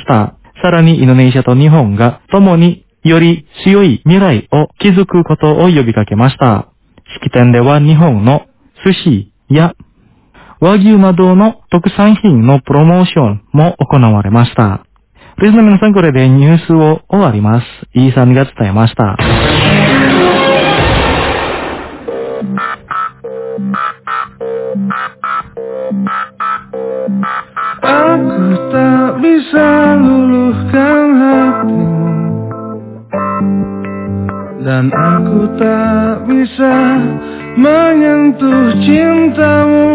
た。さらにインドネシアと日本が共により強い未来を築くことを呼びかけました。式典では日本の寿司や和牛などの特産品のプロモーションも行われました。リスナーの皆さん、これでニュースを終わります。イーさんが伝えました。 Aku tak bisa luluhkan hatimu, dan aku tak bisa menyentuh cintamu.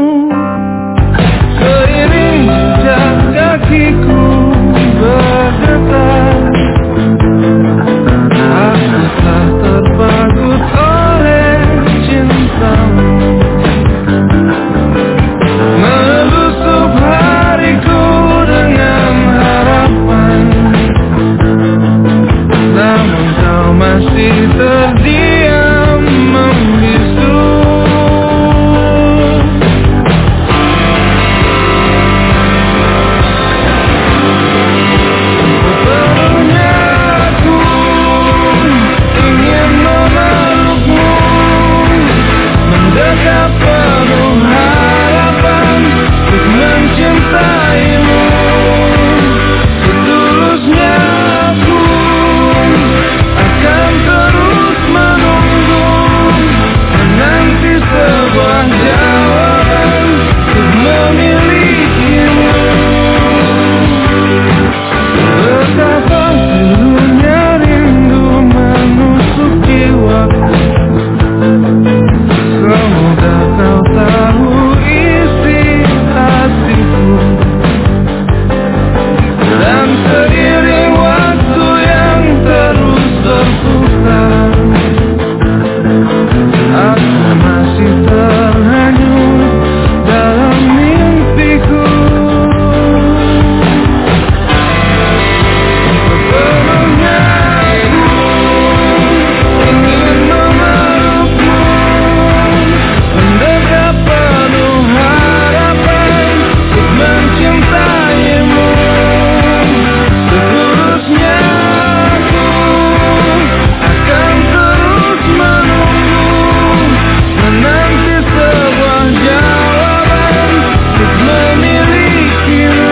Seiring jejak kakiku bergetar, aku tak terpagut oleh cintamu. Melusup hariku dengan harapan, namun kau masih terdiam membisu. Sepenuhnya aku ingin memelukmu, mendekat penuh harapan untuk mencintaimu. Setulusnya aku akan terus menunggu, menanti sebuah jawaban untuk memilikimu. Betapa pilunya rindu menusuk jiwaku, semoga kau tahu isi hatiku. Dan seiring waktu yang terus berputar, aku masih terhanyut dalam mimpiku. Sepenuhnya aku ingin memelukmu, mendekat penuh harapan untuk mencintaimu. Seterusnya aku akan terus menunggu, menanti sebuah jawaban untuk memilikimu.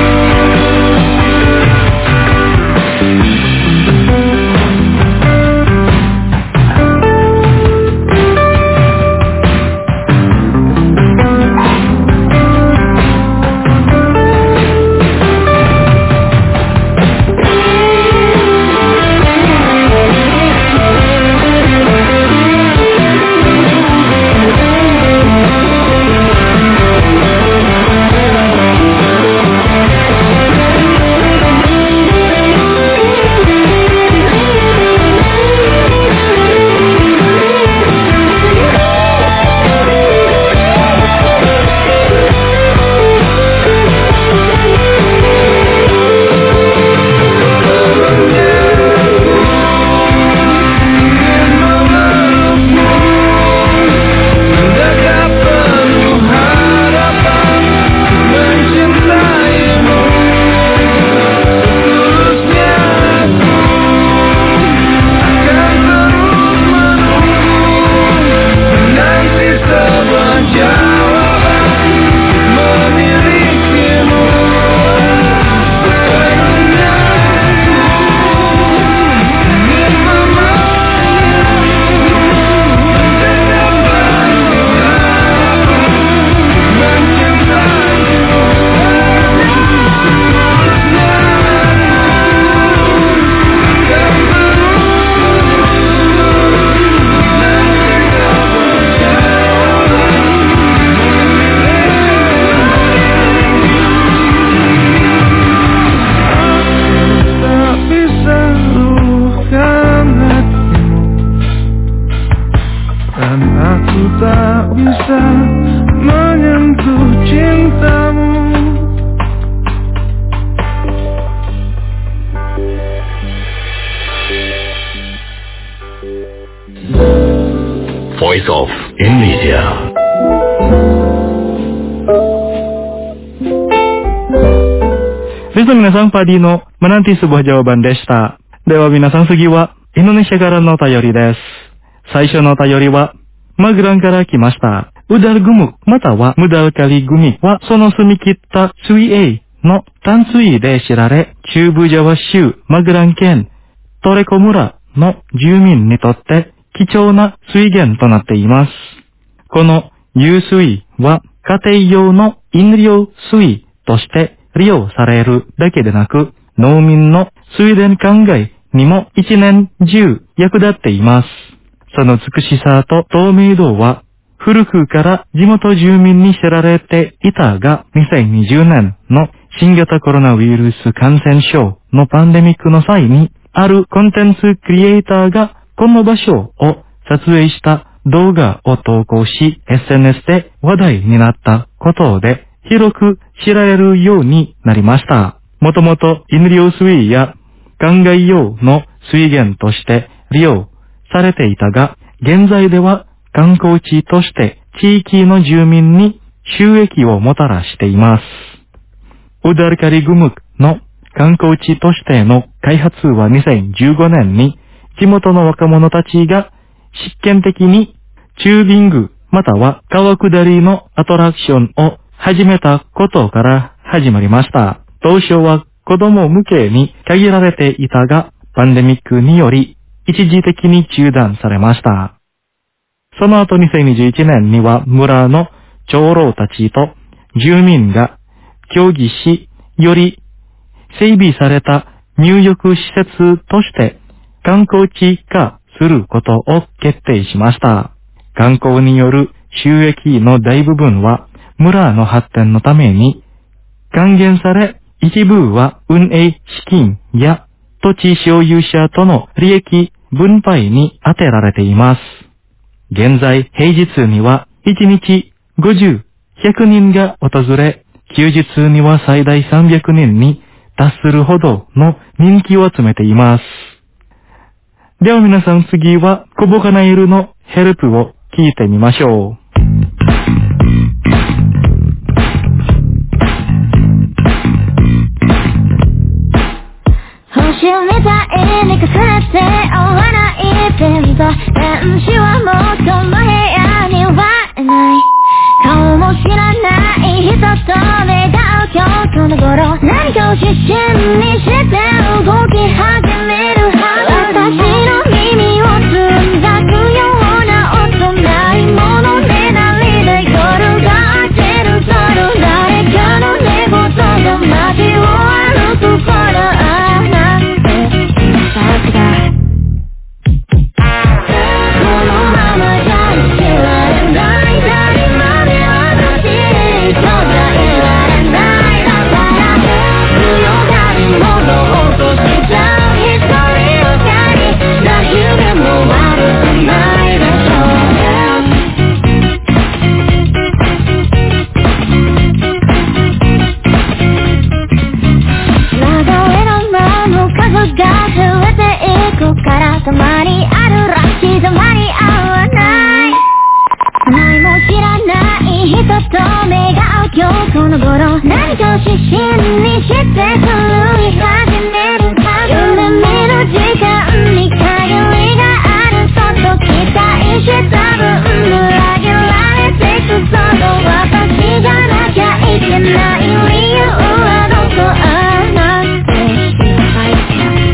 Voice of Indonesia. Listening 皆さん、パディのmenanti sebuah jawabanでした。では皆さん、次はインドネシアからのお便りです。最初のお便りはマグランから来ました。ウダルグムまたはムダルカリグミはその澄み切った水泳の淡水で知られ、中部ジャワ州マグラン県トレコ村の住民にとって貴重な水源となっています。この湧水は家庭用の飲料水として利用されるだけでなく、農民の水田灌漑にも一年中役立っています。その美しさと透明度は古くから地元住民に知られていたが、2020年の新型コロナウイルス感染症のパンデミックの際に、あるコンテンツクリエイターがこの場所を撮影した動画を投稿し、SNS で話題になったことで広く知られるようになりました。もともと飲料水や灌漑用の水源として利用されていたが、現在では観光地として地域の住民に収益をもたらしています。ウダルカリグムクの観光地としての開発は2015年に地元の若者たちが実験的にチュービングまたは川下りのアトラクションを始めたことから始まりました。当初は子供向けに限られていたが、パンデミックにより一時的に中断されました。その後2021年には村の長老たちと住民が協議し、より整備された入浴施設として観光地化することを決定しました。観光による収益の大部分は村の発展のために還元され、一部は運営資金や土地所有者との利益分配に充てられています。現在、平日には1日50、100人が訪れ、休日には最大300人に達するほどの人気を集めています。では皆さん、次はコボカナイルのヘルプを聞いてみましょう。 星みたいに重なって追わないペンと電子はもうこの部屋にはいない。顔も知らない人と目が合う今日この頃、何かを指針にして動き始めるはず。私の耳をつんざくような音、ないものねだりで夜が明ける夜、誰かの寝言が街を歩く頃、たまにあるらしい、たまに合わない。何も知らない人と目が合う今日この頃、何かを指針にして狂い始めるはず。夢見る時間に限りがある、そっと期待した分裏切られてく、その私じゃなきゃいけない理由はどこあなんて心配しない。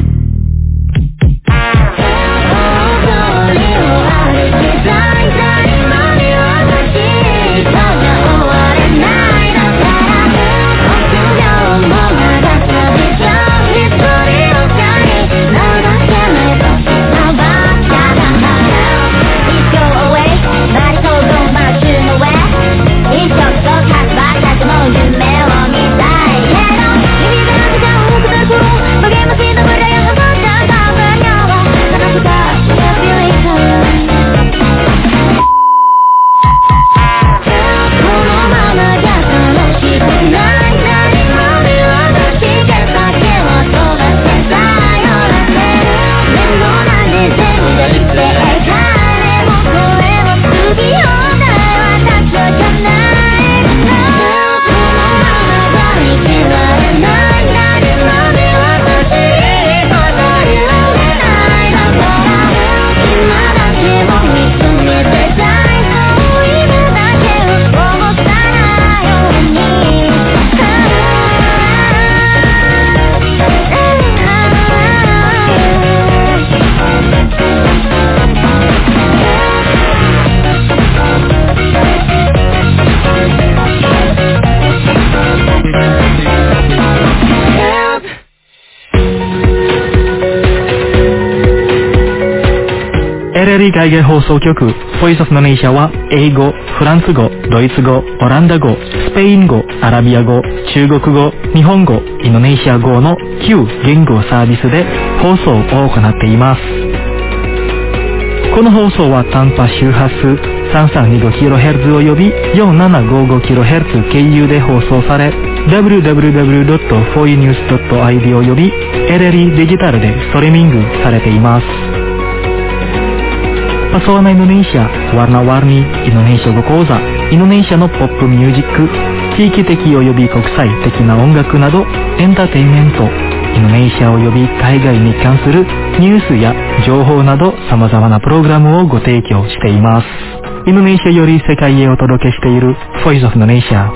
LLE 海外放送局ボイスオフのネイシャは英語、フランス語、ドイツ語、オランダ語、スペイン語、アラビア語、中国語、日本語、インドネシア語の9言語サービスで放送を行っています。この放送は短波周波数 332kHz および 4755kHz 経由で放送され、www.foinews.id および LLE デジタルでストリーミングされています。Pesona Indonesia, warna-warni Indonesia 語講座、インドネシアのポップミュージック、地域的および国際的な音楽など、エンターテインメント、インドネシアおよび海外に関するニュースや情報など様々なプログラムをご提供しています。インドネシアより世界へお届けしている Voice of Indonesia。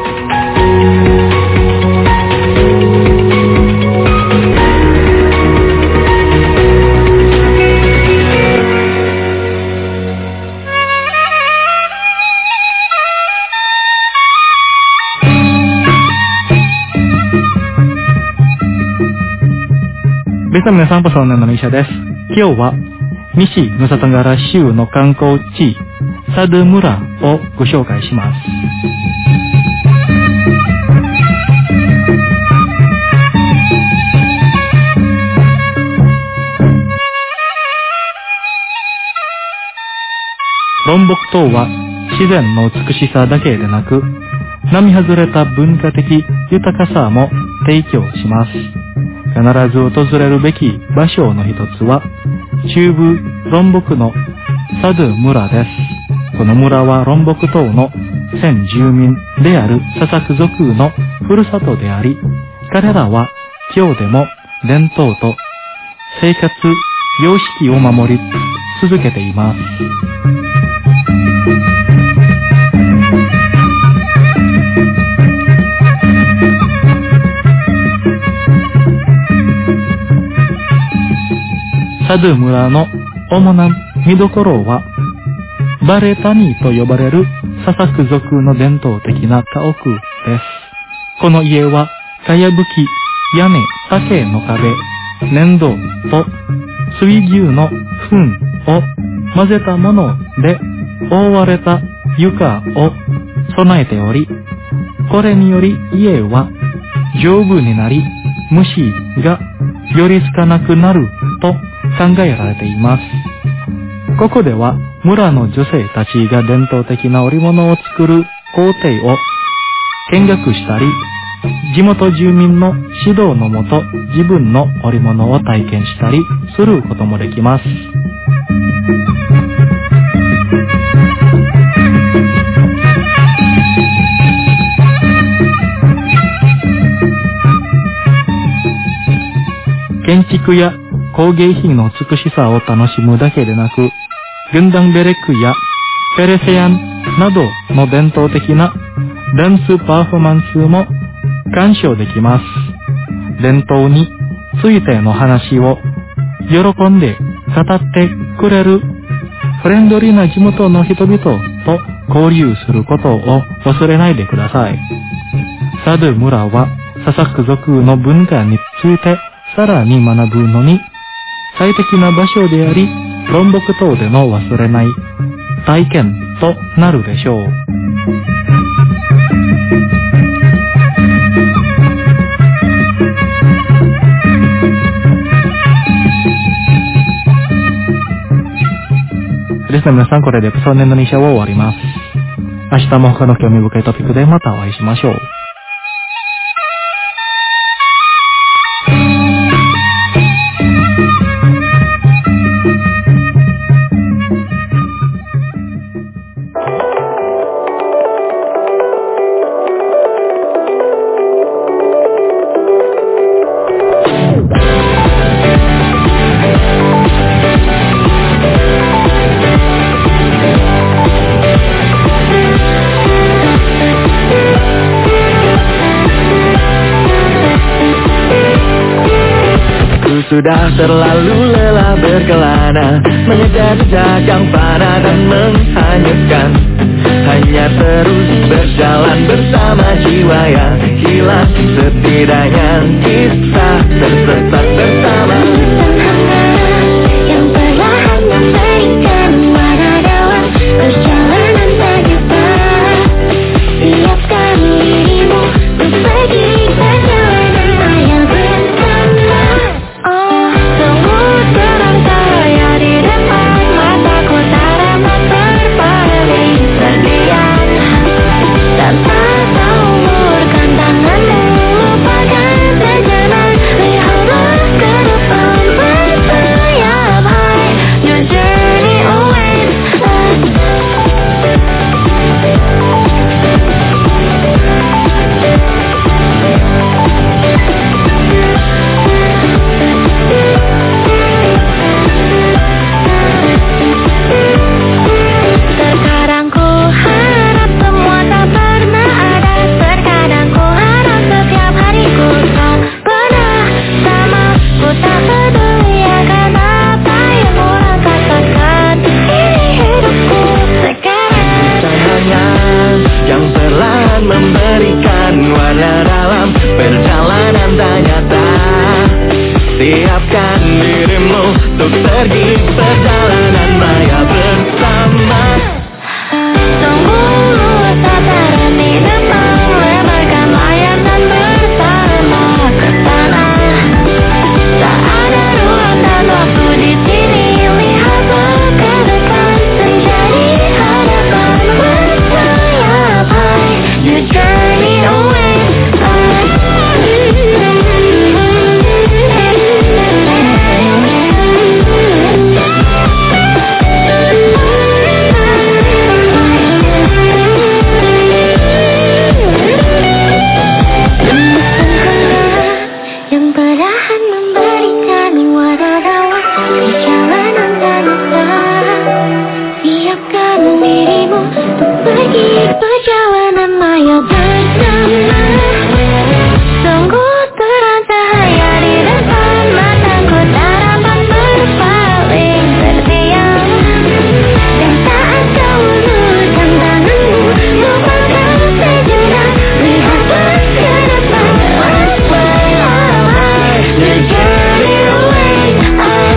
ベトナムの散歩少年のイシャです。今日は西ヌサトンガラ州の観光地サドゥ村をご紹介します。ロンボク島は自然の美しさだけでなく、並外れた文化的豊かさも提供します。必ず訪れるべき場所の一つは中部ロンボクのサドゥ村です。この村はロンボク島の先住民であるササク族のふるさとであり、彼らは今日でも伝統と生活様式を守り続けています。サドゥ村の主な見どころは、バレタニーと呼ばれるササク族の伝統的な家屋です。この家は、かやぶき、屋根、竹の壁、粘土と水牛の糞を混ぜたもので覆われた床を備えており、これにより家は丈夫になり、虫が寄りつかなくなると考えられています。ここでは村の女性たちが伝統的な織物を作る工程を見学したり、地元住民の指導のもと自分の織物を体験したりすることもできます。建築や工芸品の美しさを楽しむだけでなく、ゲンダンベレックやペレセアンなどの伝統的なダンスパフォーマンスも鑑賞できます。伝統についての話を喜んで語ってくれるフレンドリーな地元の人々と交流することを忘れないでください。サドゥ村はササク族の文化についてさらに学ぶのに最適な場所であり、ロンボク島での忘れない体験となるでしょう。ですね、皆さん、これでエピソードの2社を終わります。明日も他の興味深いトピックでまたお会いしましょう。 Sudah terlalu lelah berkelana, mengejar jejak yang fana dan menghanyutkan. Hanya terus berjalan bersama jiwa yang hilang. Setidaknya kita tersesat bersama. Yang perlahan memberi Siapkan dirimu untuk pergi perjalanan maya bersama. Tunggu tataran di depan, lebarkan layar dan bersama ke sana. Tak ada ruang dan waktu di sini, lihatlah ke depan, menjadi hadapan bersayap. You journey away. Perjalanan maya bersama. Sungguh terang cahaya di depan, mataku tak dapat berpaling terdiam. Dan saat kau ulurkan tanganmu, lupakan sejenak, lihatlah ke depan. The journey awaits us.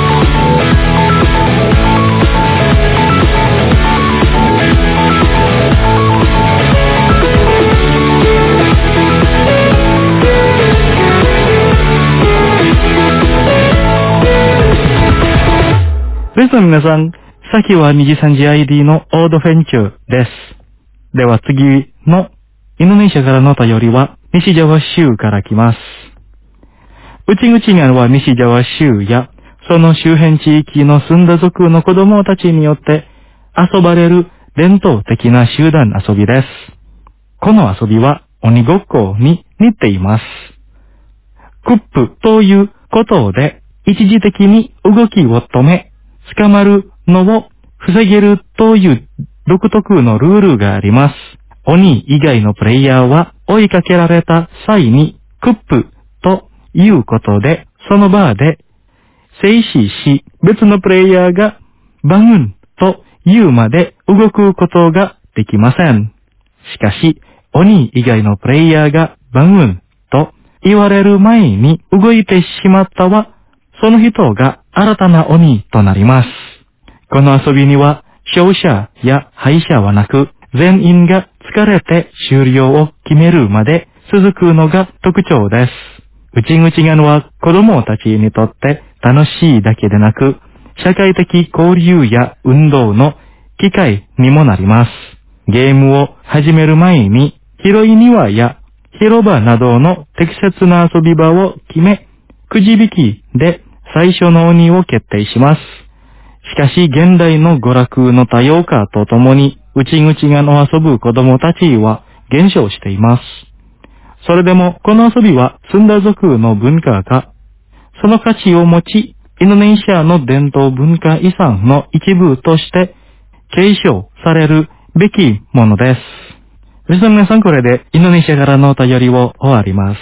レストの皆さん、先は2時3時 ID のオードフェンチューです。では次のインドネシアからの便りは西ジャワ州から来ます。うちぐちがは西ジャワ州やその周辺地域の住んだ族の子供たちによって遊ばれる伝統的な集団遊びです。この遊びは鬼ごっこに似ています。クップということで一時的に動きを止め、捕まるのを防げるという独特のルールがあります。鬼以外のプレイヤーは追いかけられた際にクップということで、その場で静止し、別のプレイヤーがバグンというまで動くことができません。しかし、鬼以外のプレイヤーがバグンと言われる前に動いてしまったは、その人が新たな鬼となります。この遊びには勝者や敗者はなく、全員が疲れて終了を決めるまで続くのが特徴です。うちぐちがのは子供たちにとって楽しいだけでなく、社会的交流や運動の機会にもなります。ゲームを始める前に広い庭や広場などの適切な遊び場を決め、くじ引きで最初の鬼を決定します。しかし現代の娯楽の多様化とともに、うちぐちがの遊ぶ子供たちは減少しています。それでもこの遊びはスンダ族の文化が、その価値を持ち、インドネシアの伝統文化遺産の一部として継承されるべきものです。リスナーの皆さん、これでインドネシアからのお便りを終わります。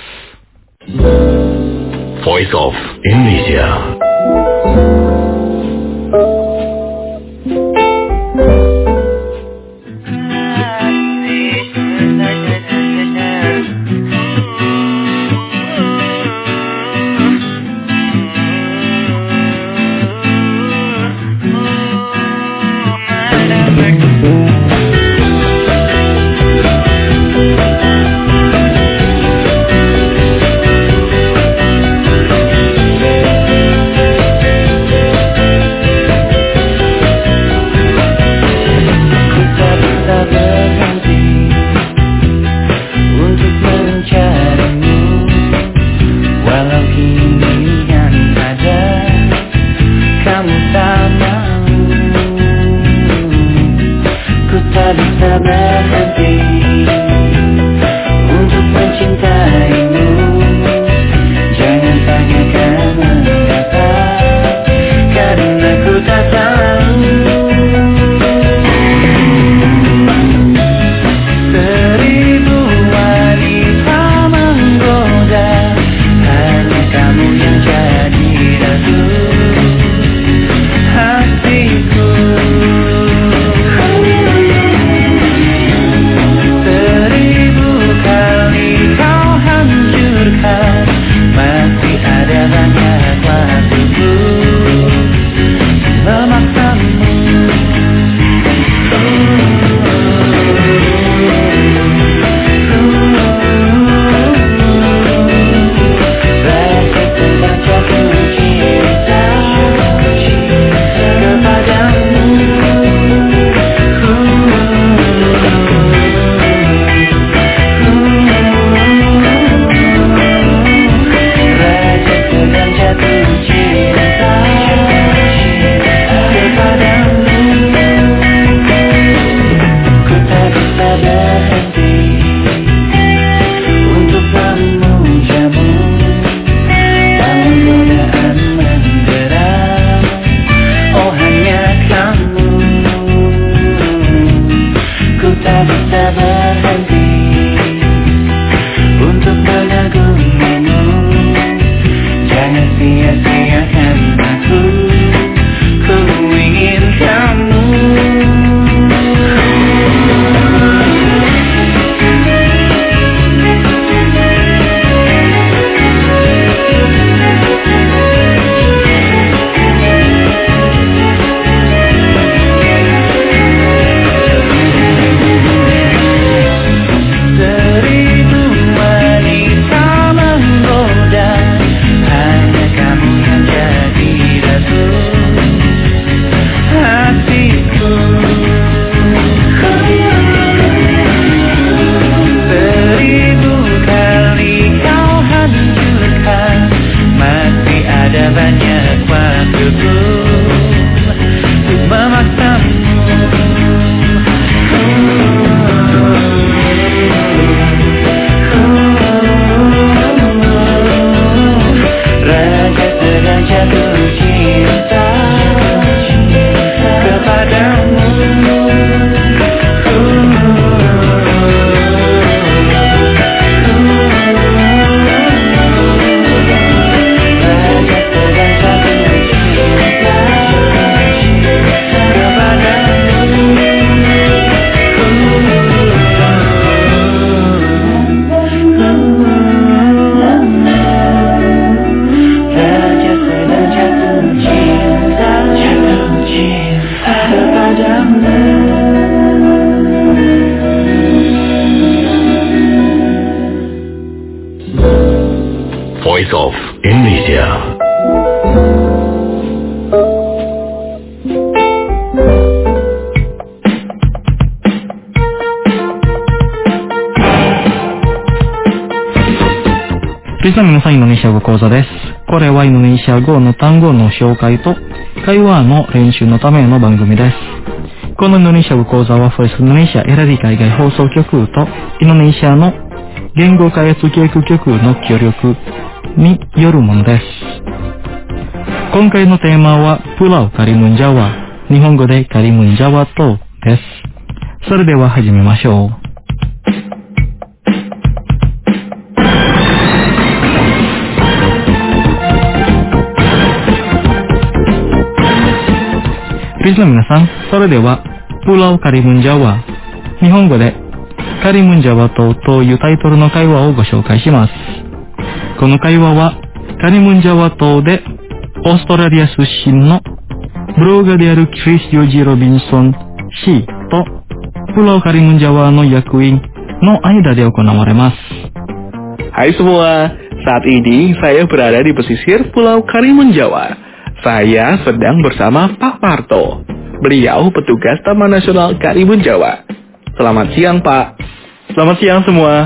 Voice of Indonesia. sia-siakan aku. Ku ingin kamu. Voice of Indonesia. リスナーの皆さん、インドネシア語講座です。これはインドネシア語の単語の紹介と会話の練習のための番組です。このインドネシア語講座はフォイスインドネシアエラディ海外放送局とインドネシアの言語開発計画局の協力によるものです。今回のテーマはプラウカリムンジャワ、日本語でカリムンジャワ島です。それでは始めましょう。リスナーの皆さん、それではプラウカリムンジャワ、日本語でカリムンジャワ島というタイトルの会話をご紹介します。この会話はカリムンジャワ島でオーストラリア出身のブロガーであるクリス・ヨージ・ロビンソン氏とプラウカリムンジャワの役員の間で行われます。 Hai semua, saat ini saya berada di pesisir Pulau Karimun Jawa. Saya sedang bersama Pak Parto. Beliau petugas Taman Nasional Karimun Jawa. Selamat siang, Pak. Selamat siang semua.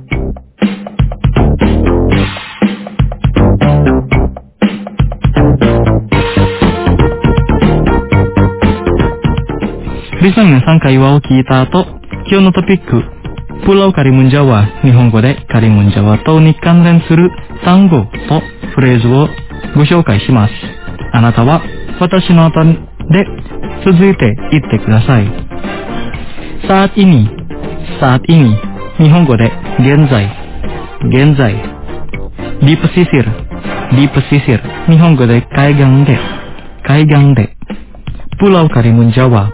Bisa皆さん会話を聞いた後、今日のトピック、プラウカリムンジャワ、日本語でカリムンジャワ島に関連する単語とフレーズをご紹介します。あなたは私の後で続いて言ってください。saat ini、日本語で現在、di pesisir、日本語で海岸で、Pulau Karimun Jawa、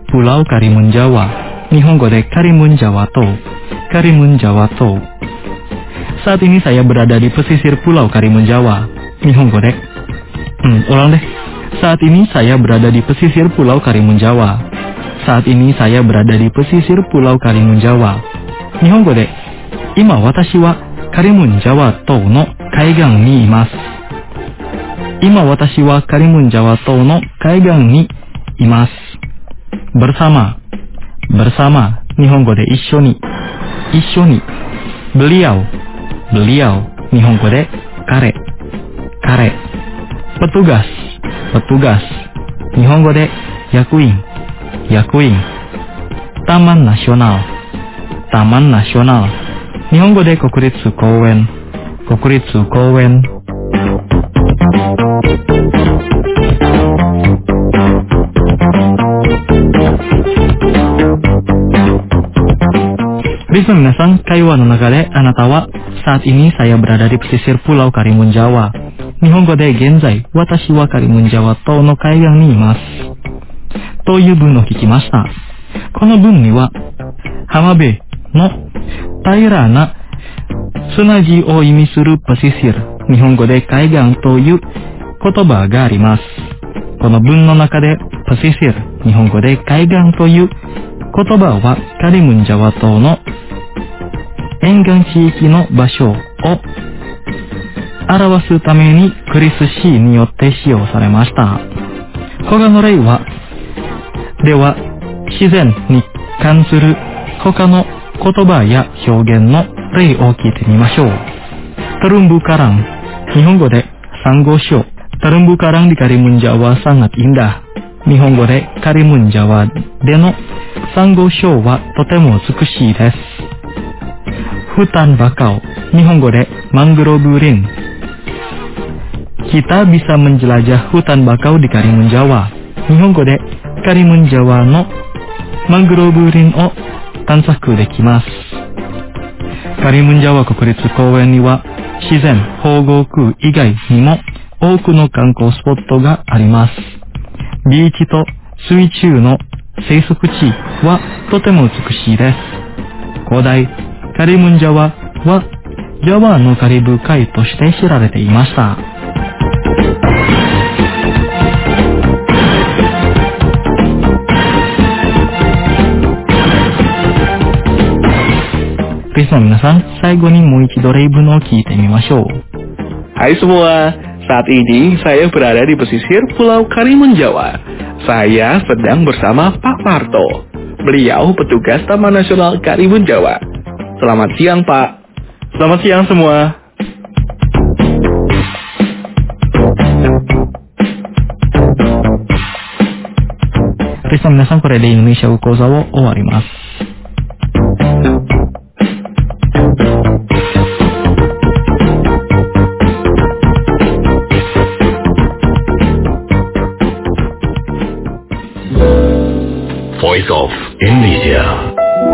日本語でカリムンジャワ島。Saat ini saya berada di pesisir Pulau Karimun Jawa、日本語でulang deh. Saat ini saya berada di pesisir Pulau Karimun Jawa. Saat ini saya berada di pesisir Pulau Karimun Jawa. 日本語で、今私はカリムンジャワ島の海岸にいます。今私はカリムンジャワ島の海岸にいます。bersama、日本語で一緒に。beliau、日本語で彼。petugas、日本語で役員。taman nasional、日本語で国立公園。リスナーの皆さん、会話の中であなたはsaat ini saya berada di pesisir Pulau Karimun Jawa、 日本語で現在、私はカリムンジャワ島の海岸にいます。という文を聞きました。この文には、浜辺の平らな砂地を意味するパシシル、日本語で海岸という言葉があります。この文の中でパシシル、日本語で海岸という言葉はカリムンジャワ島の沿岸地域の場所を表すためにクリスシーによって使用されました。他の例では自然に関する他の言葉や表現の例を聞いてみましょう。Terumbu karang, 日本語でサンゴ礁。Terumbu karang di Karimun Jawa sangat indah。日本語でカリムンジャワでのサンゴ礁はとても美しいです。Hutan bakau, 日本語でマングローブ林。Kita bisa menjelajah hutan bakau di Karimun Jawa。日本語でカリムンジャワのマングローブ林を探索できます。カリムンジャワ国立公園には自然保護区以外にも多くの観光スポットがあります。ビーチと水中の生息地はとても美しいです。古代カリムンジャワはジャワのカリブ海として知られていました。リスの皆さん、最後にもう一度例文を聞いてみましょう。 Hai semua, saat ini saya berada di pesisir Pulau Karimun Jawa. Saya sedang bersama Pak Parto. Beliau petugas Taman Nasional Karimun Jawa. Selamat siang, Pak. Selamat siang semua. Rizの皆さん、これでインドネシア語講座を終わります。 Voice of Indonesia.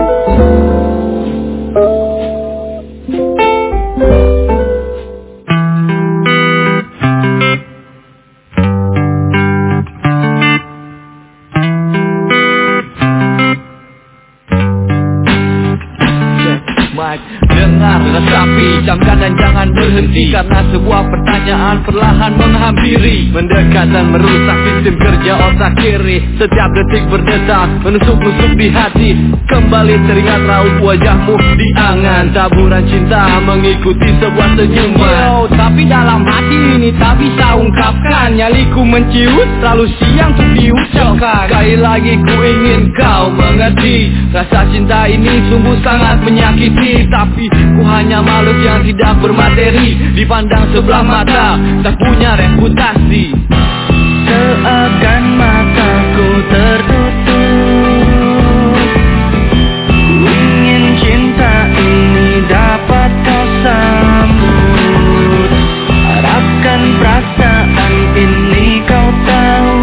Dengar resapi, camkan dan jangan berhenti, karena sebuah pertanyaan perlahan menghampiri, mendekat dan merusak sistem kerja otak kiri. Setiap detik berdetak, menusuk-nusuk di hati. Kembali teringat raut wajahmu di angan, taburan cinta mengikuti sebuah senyuman. Tapi dalam hati ini tak bisa ungkapkan, nyaliku menciut, terlalu siang untuk diucapkan. Sekali lagi ku ingin kau mengerti, rasa cinta ini sungguh sangat menyakiti. Tapi ku hanya makhluk yang tidak bermateri, dipandang sebelah mata, tak punya reputasi. Seakan mataku tertutup, ku ingin cinta ini dapat kau sambut. Harapkan perasaan ini kau tahu,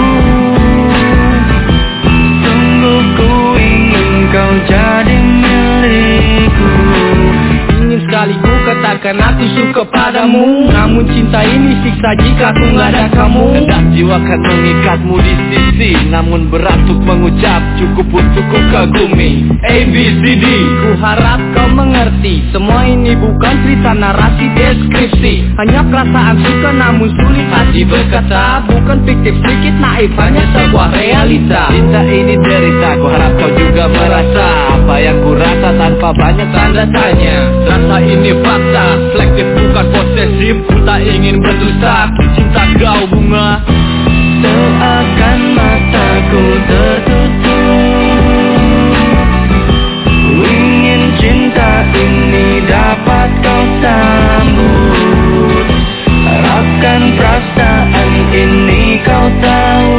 sungguh ku ingin kau jadi milikku. Sekali ku katakan aku suka padamu, namun cinta ini siksa jika ku gak ada kamu. Hendak jiwa kan mengikatmu di sisi, namun berat untuk mengucap, cukup untuk ku kagumi. ABCD, ku harap kau mengerti, semua ini bukan cerita narasi deskripsi, hanya perasaan suka namun sulit hati berkata. Bukan fiktif sedikit naif, hanya sebuah realita. Cinta ini derita, ku harap kau juga merasa apa yang ku rasa tanpa banyak tanda tanya. Rasa ini fakta, selektif bukan posesif, ku tak ingin berdusta, cinta kau bunga. Seakan mataku tertutup, ku ingin cinta ini dapat kau sambut. Harapkan perasaan ini kau tahu,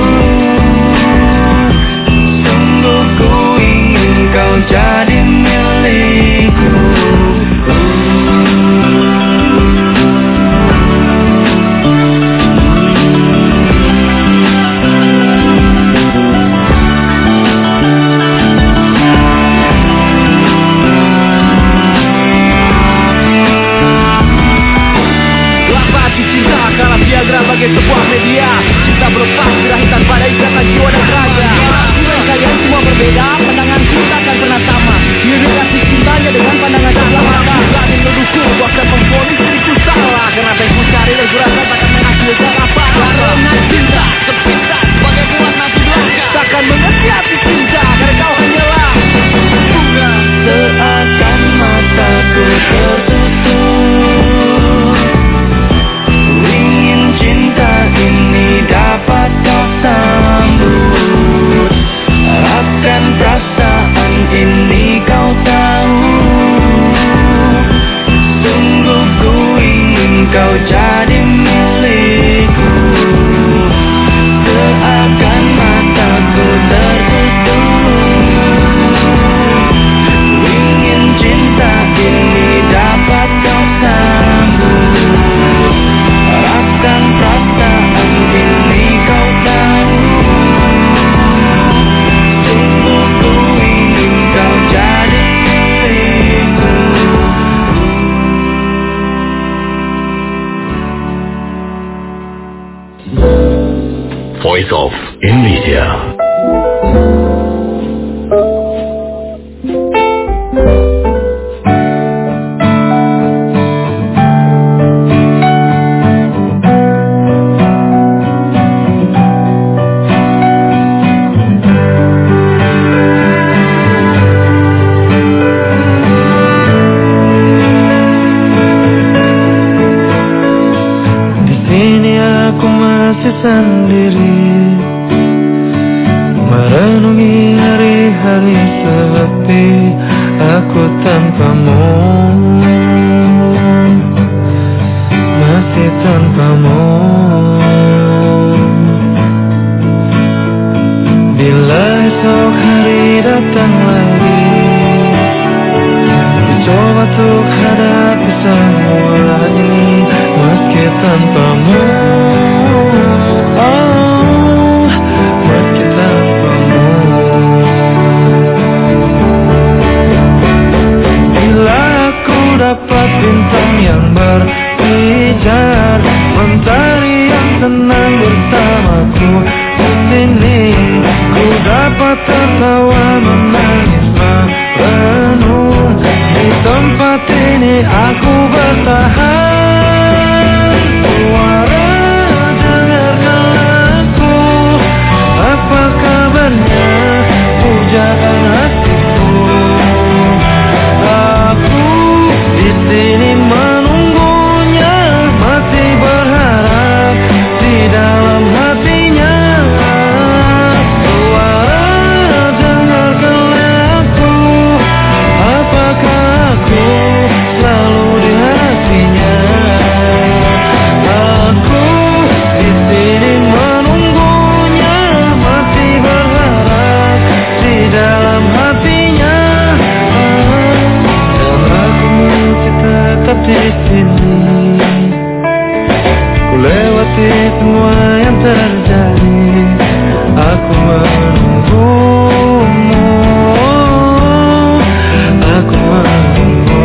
sungguh ku ingin kau jadi milikku. sebagai sebuah media. Cinta berlepas berakhir tanpa ada ikatan jiwa dan raga. Kalian semua berbeda, pandangan cinta akan pernah sama. Diri kasih cintanya dengan pandangan sebelah mata. Berani menuduhku, bahkan memponis diriku salah. Karena apa yang ku cari dan ku rasa takkan menghasilkan apa-apa. Karena cinta sepintas sebagai pewarna di belakang. Takkan mengerti arti cinta karena kau hanyalah bunga. Seakan mataku tertutup, ku ingin cinta ini dapat kau sambut. Harapkan perasaan ini kau tahu. Sungguh ku ingin kau jadi milikku. Seakan mataku tertutup, ku ingin cinta ini dapat kau sambut. Harapkan perasaan ini kau tahu. Sungguh ku ingin kau jadi milikku. Voice of Indonesia. Di sini aku masih sendiri, merenungi hari-hari sepi aku tanpamu, masih tanpamu. Bila esok hari datang lagi, coba untuk hadapi semua ini meski tanpamu. Oh, meski tanpamu. Bila aku dapat bintang yang berpijar, mentari yang tenang bersamaku di sini, ku dapat tertawa menangis merenung. Di tempat ini aku bertahan. Suara dengarkan aku, apa kabarnya pujaan hatiku. Aku di sini menunggunya, masih berharap di dalam hatinya. Suara dengarkan aku, apakah aku selalu di hatinya. Aku di sini menunggunya, masih berharap di dalam hatinya. Dan aku masih tetap di sini, ku lewati semua yang terjadi. Aku menunggumu, aku menunggu.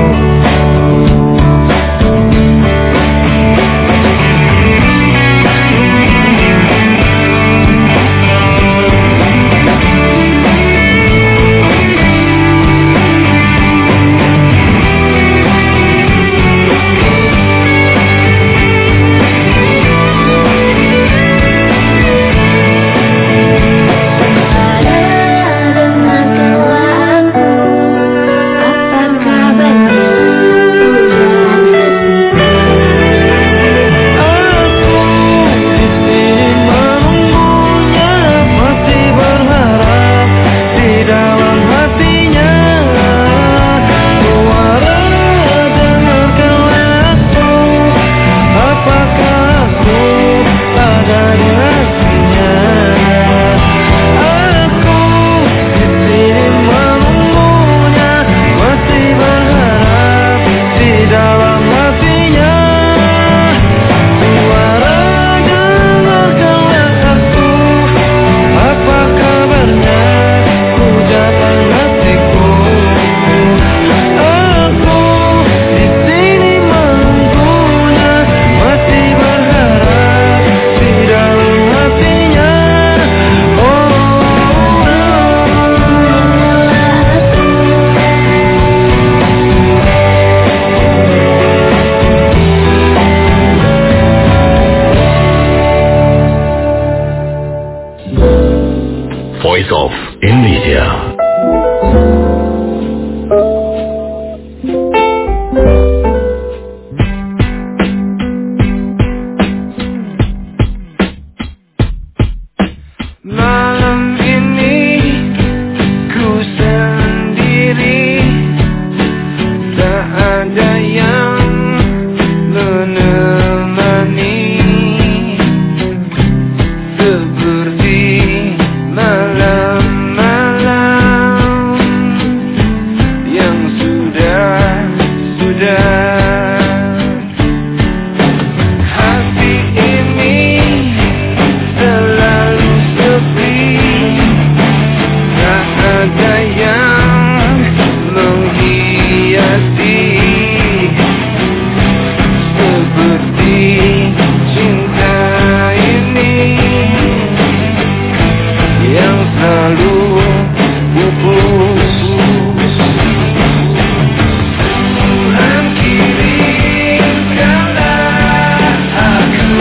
Voice of Indonesia. Malam ini ku sendiri, tak ada yang menemani, seperti malam-malam yang sudah hati ini selalu sepi, tak ada yang menghiasi, seperti cinta ini yang selalu pupus. Tuhan kirimkanlah aku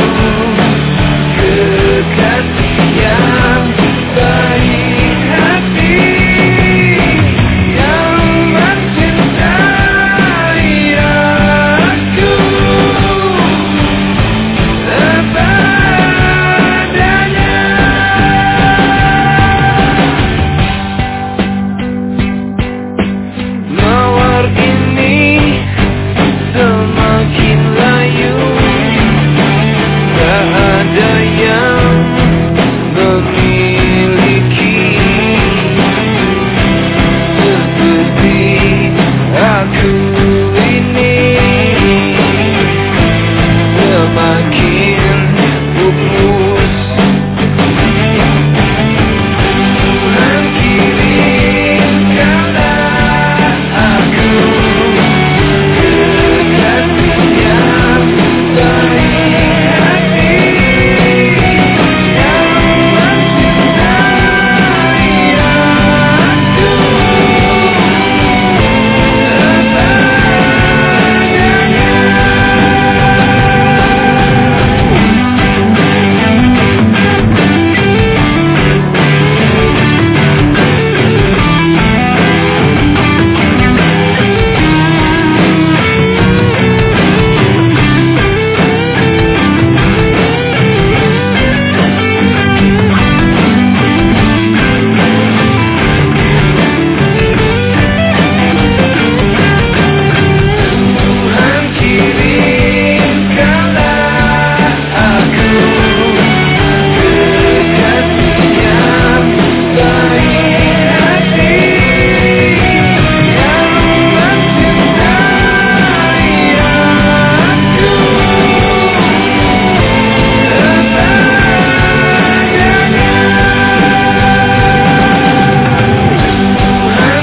kekasih yang baik hati, yang mencintai aku sepadanya. Mawar ini semakin layu, tak ada yang memiliki, seperti aku ini, semakin pupus. Tuhan kirimkanlah aku kekasih yang baik hati, yang mencintai aku Tuhan kirimkanlah aku kekasih yang baik hati, yang mencintai aku sepadanya. Tuhan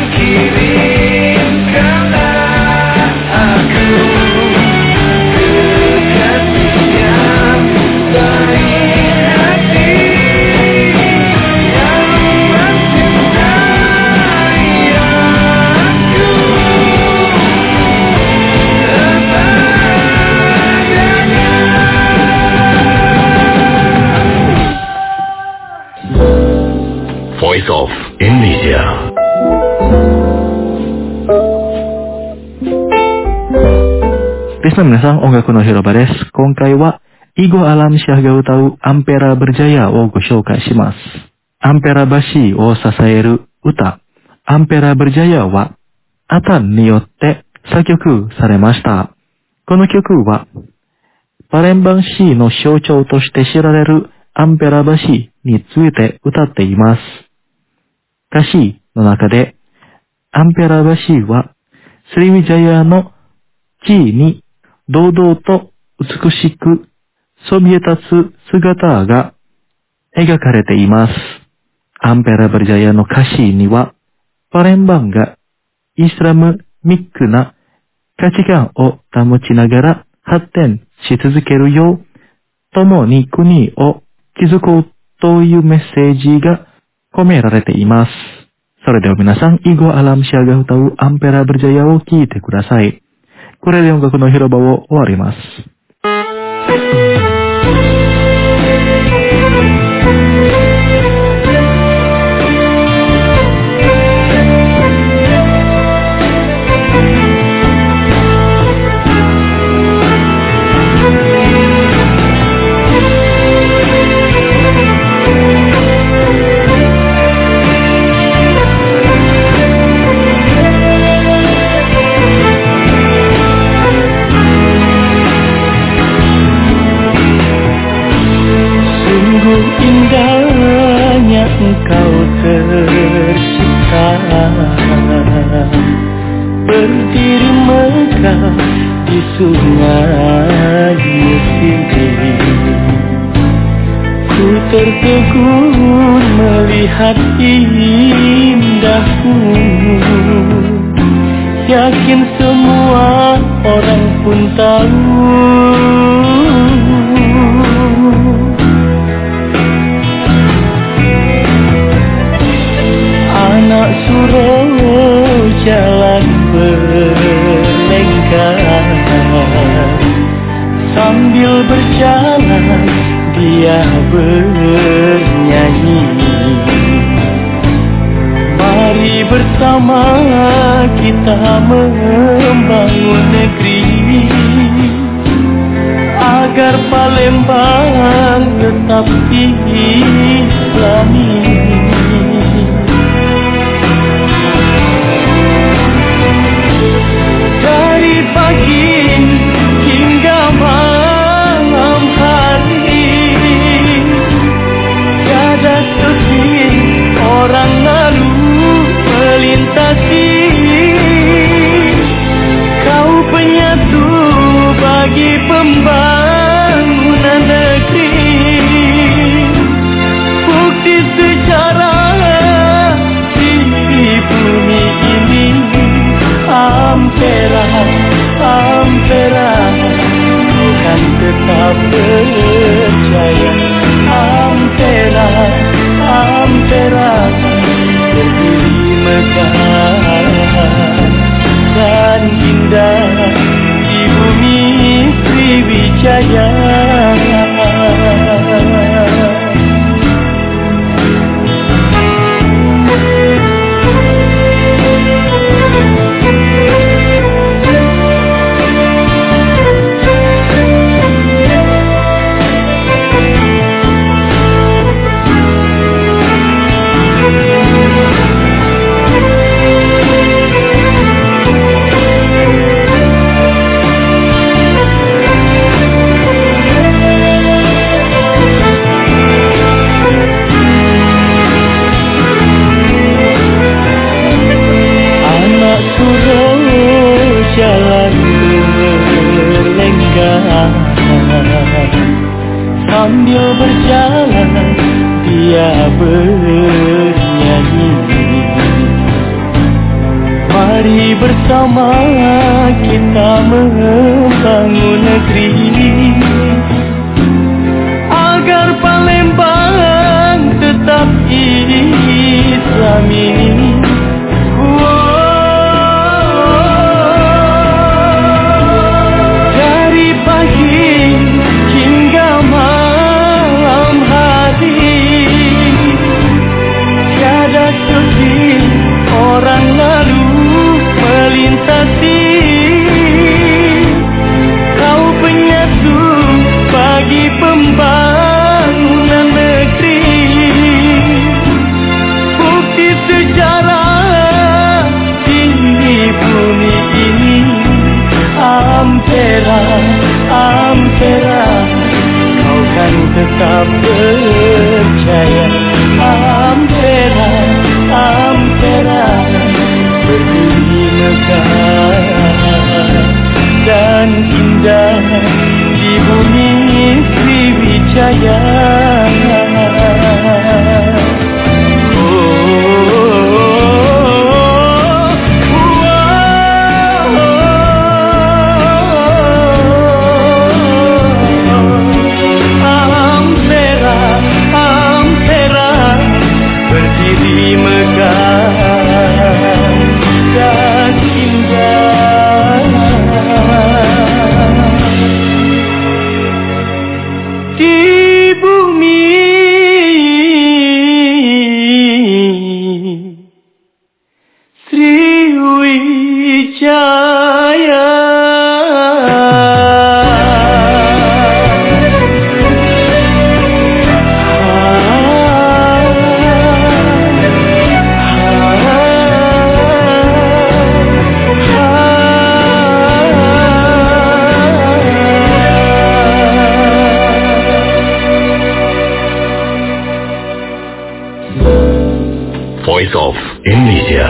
kirimkanlah aku kekasih yang baik hati, yang mencintai aku sepadanya. Voice of Indonesia. リスナーの皆さん、音楽の広場です。今回は、囲碁アラムシャが歌うアンペラブルジャヤをご紹介します。アンペラ橋を支える歌、アンペラブルジャヤは、アタンによって作曲されました。この曲は、パレンバンシーの象徴として知られるアンペラ橋について歌っています。歌詞の中で、アンペラ橋は、スリビジャヤの地位に堂々と美しくそびえ立つ姿が描かれています。アンペラブルジャヤの歌詞には、パレンバンがイスラムミックな価値観を保ちながら発展し続けるよう、共に国を築こうというメッセージが込められています。それでは皆さん、囲碁アラムシャが歌うアンペラブルジャヤを聴いてください。これで音楽の広場を終わります。 kau tercipta, berdiri megah di sungai Mesir. Ku tertegun melihat indahmu, yakin semua orang pun tahu. Anak suruh jalan berlengkar, sambil berjalan dia bernyanyi. Mari bersama kita membangun negeri, agar Palembang tetap Islami. Dari pagi hingga malam hari, tiada sepi orang lalu melintasi. Kau penyatu bagi pembangunan negeri, bukti sejarah di bumi ini. Ampera, Ampera, bukan tetap percaya. Ampera, Ampera, berdiri megah dan indah di bumi Sriwijaya. Sambil berjalan dia bernyanyi. Mari bersama kita membangun negeri, agar Palembang tetap Islami. Dari pagi hingga malam hari, tiada sepi orang lalu melintasi. Kau penyatu bagi pembangunan negeri, bukti sejarah di bumi ini. Ampera, Ampera, kau kan tetap percaya. Ampera, Ampera, berdiri megah dan indah di bumi Sriwijaya. Ampera, Ampera, Voice of Indonesia.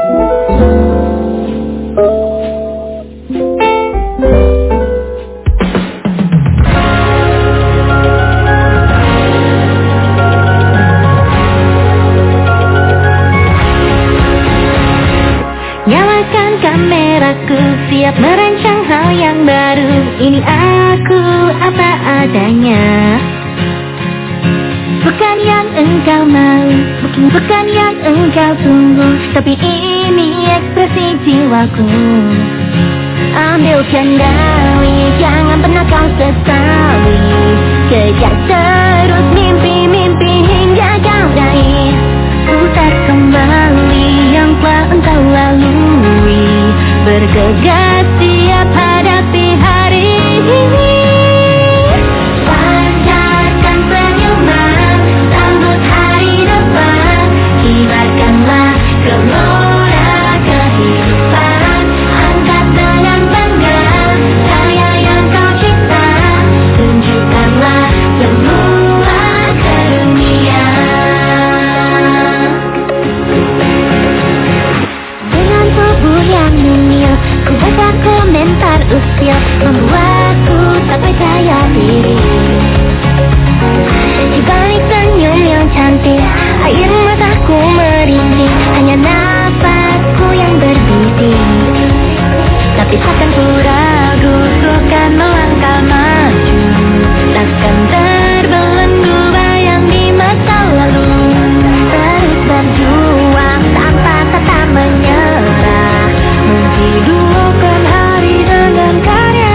Nyalakan kameraku, siap merancang hal yang baru. Ini aku apa adanya. Bukan yang engkau mau, bukan yang engkau tunggu, tapi ini ekspresi jiwaku. Ambil kendali, jangan pernah kau sesali. Kejar terus mimpi-mimpi hingga kau raih. Putar kembali yang telah engkau lalui. Bergegas siap hadapi hari ini. Pancarkan senyuman, sambut hari depan. Kibarkanlah gelora kehidupan. Angkat dengan bangga karya yang kau cipta. Tunjukkanlah semua karunia. Dengan tubuh yang mungil, ku baca komentar usil, membuatku tak percaya diri. Di balik senyum yang cantik, air mataku merintih. Hanya nafasku yang berbidik. Tapi takkan ku ragu, ku kan melangkah maju. Takkan terbelenggu bayang di masa lalu. Terus berjuang tanpa kata menyerah. Menghidupkan hari dengan karya.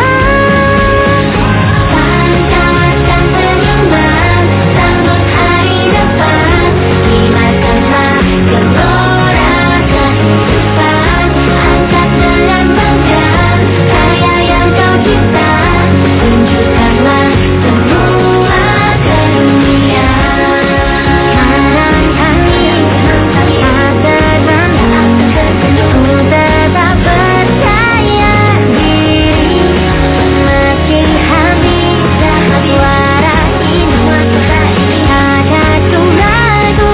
Pancarkan senyuman, sambut hari depan. Kibarkanlah gelora kehidupan. Angkat dengan bangga karya yang kau cipta. Tunjukkanlah semua karunia. Barangkali ada nanda, ku tetap percaya diri. Meski habis suara ini, takkan ragu,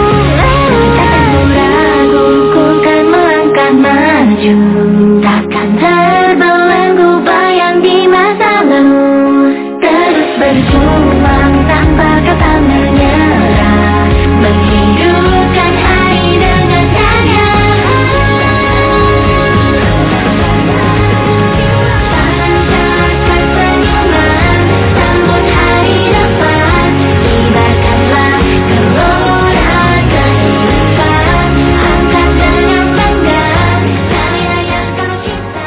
ku kan melangkah maju. Takkan terbelenggu bayang di masa lalu. Terus berjuang tanpa kata menyerah. Menghidupkan hari dengan karya. Pancarkan senyuman, sambut hari depan. Kibarkanlah gelora kehidupan. Angkat dengan bangga karya yang kau cipta.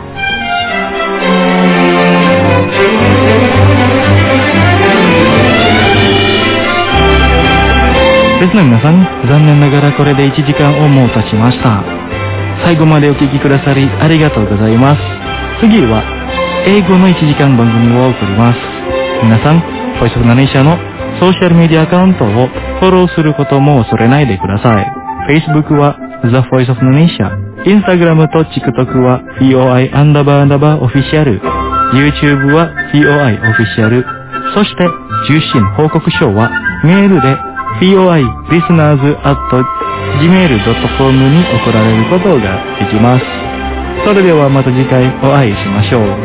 ですね、皆さん、残念ながらこれで1時間をもう経ちました。最後までお聞きくださりありがとうございます。次は英語の1時間番組を送ります。皆さん、ボイスオブナネーシャのソーシャルメディアアカウントをフォローすることも恐れないでください。Facebook は The Voice of Indonesia、Instagram と TikTok は FOI__Official、YouTube は FOI Official、そして受信報告書はメールでfoilisteners@gmail.com に送られることができます。それではまた次回お会いしましょう。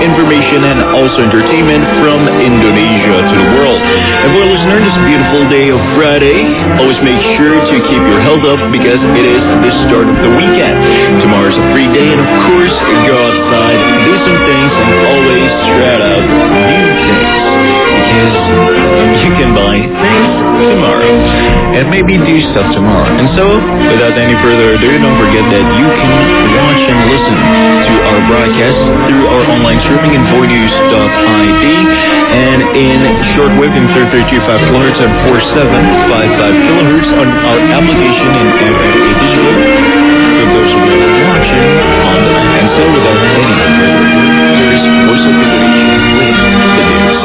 information and also entertainment from Indonesia to the world. And for listeners, this beautiful day of Friday, always make sure to keep your health up because it is the start of the weekend. Tomorrow's a free day, and of course, go outside, do some things, and always try out new things because you can buy things tomorrow and maybe do stuff tomorrow. And so, without any further ado, don't forget that you can watch and listen to our broadcast through our online streaming in voinews.id and in shortwave in 3325 kHz and 4755 kHz on our application in FFA Digital for those who are watching on demand. And so, without any further ado, here is Voice of Indonesia with the news.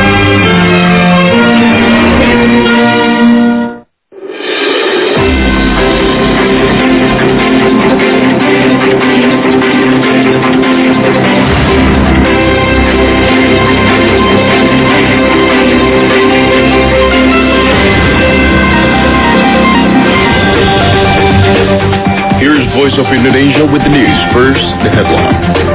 Voice of Indonesia with the news. First, the headline.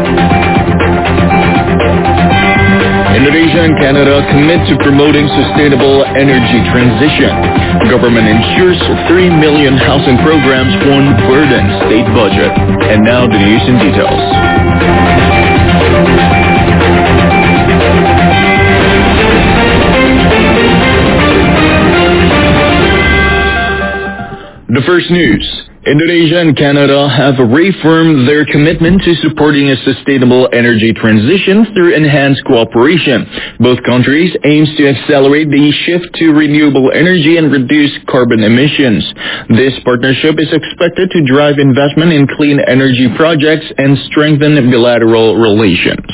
Indonesia and Canada commit to promoting sustainable energy transition. Government ensures 3 million housing programs won't burden state budget. And now the news in details. The first news. Indonesia and Canada have reaffirmed their commitment to supporting a sustainable energy transition through enhanced cooperation. Both countries aim to accelerate the shift to renewable energy and reduce carbon emissions. This partnership is expected to drive investment in clean energy projects and strengthen bilateral relations.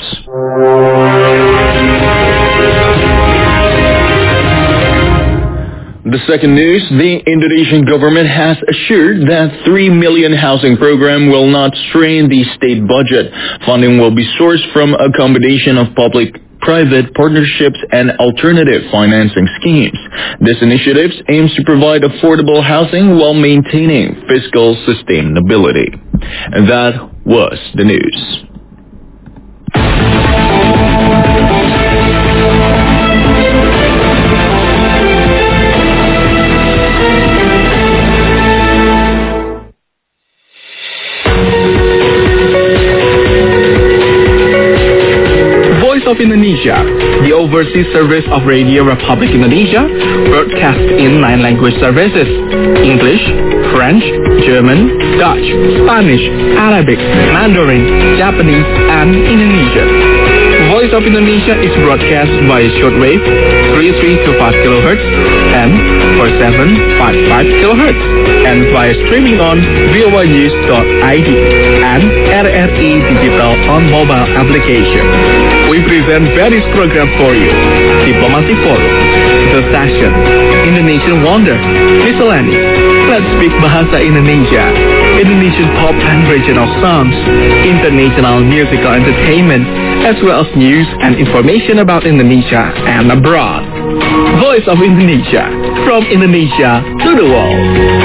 The second news, the Indonesian government has assured that 3 million housing program will not strain the state budget. Funding will be sourced from a combination of public-private partnerships and alternative financing schemes. This initiative aims to provide affordable housing while maintaining fiscal sustainability. And that was the news. Of Indonesia, the overseas service of Radio Republic Indonesia, broadcasts in 9 language services: English, French, German, Dutch, Spanish, Arabic, Mandarin, Japanese, and Indonesian. Voice of Indonesia is broadcast via shortwave 3325 kHz and 4755 kHz and via streaming on voanews.id and RRI Digital on mobile application. We present various programs for you: Diplomacy Forum, The Session, Indonesian Wonder, Miscellany, Let's Speak Bahasa Indonesia, Indonesian pop and regional songs, international musical entertainment, as well as news and information about Indonesia and abroad. Voice of Indonesia, from Indonesia to the world.